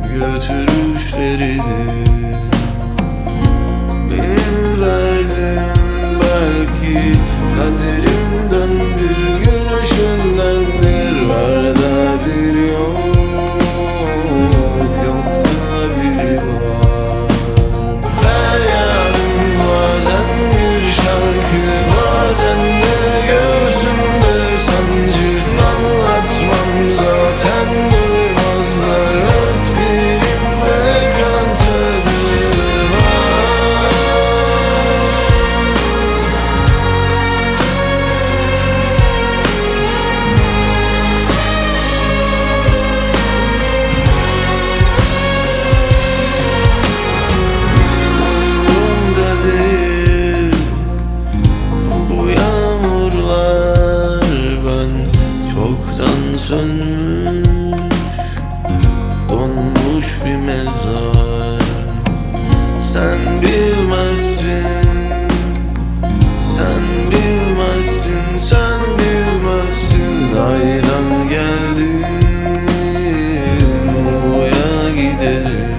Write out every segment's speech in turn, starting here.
götürüşleridir. Benim derdim belki kaderimdendir, gülüşündendir. Var da bir yok, yok da bir var. Feryadım bazen bir şarkı, bazen de göğsümde sancı. Anlatmam zaten duymazlar, öp dilimde kan tadı var. Umurumda değil bu yağmurlar, ben çoktan sönmüş, donmuş bir mezar. Sen bilmezsin, sen bilmezsin, sen bilmezsin. Aydan geldim, Muğla'ya giderim.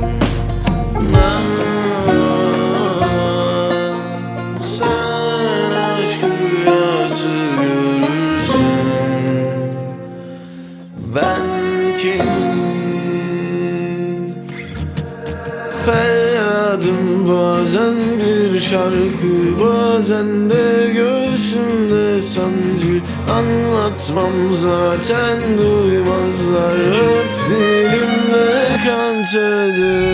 Sen aşk rüyası görürsün, ben kemik. Feryadım bazen bir şarkı, bazen de göğsümde sancı. Anlatmam zaten duymazlar, öp dilimde kan tadı